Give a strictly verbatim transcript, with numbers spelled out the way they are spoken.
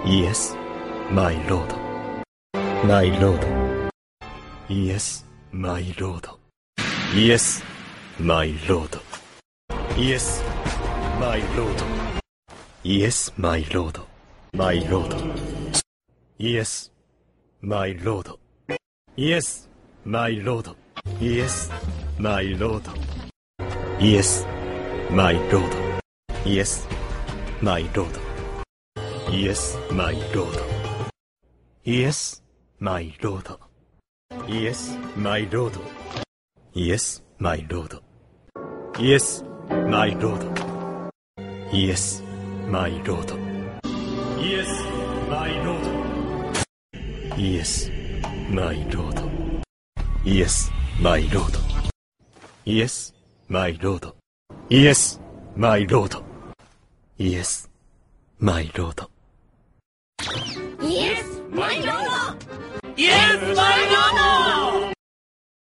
Yes, my lord. My lord. Yes, my lord. Yes, my lord. Yes, my lord. Yes, my lord. My lord. Yes, my lord. Yes, my lord. Yes, my lord. Yes, my lord. Yes, my lord. Yes, my lord. Yes, my lord. Yes, my lord. Yes, my lord. Yes, my lord. Yes, my lord. Yes, my lord. Yes, my lord. Yes, my lord. Yes, my lord. Yes, my lord. Yes, my lord. Yes, my lord! Yes, my lord!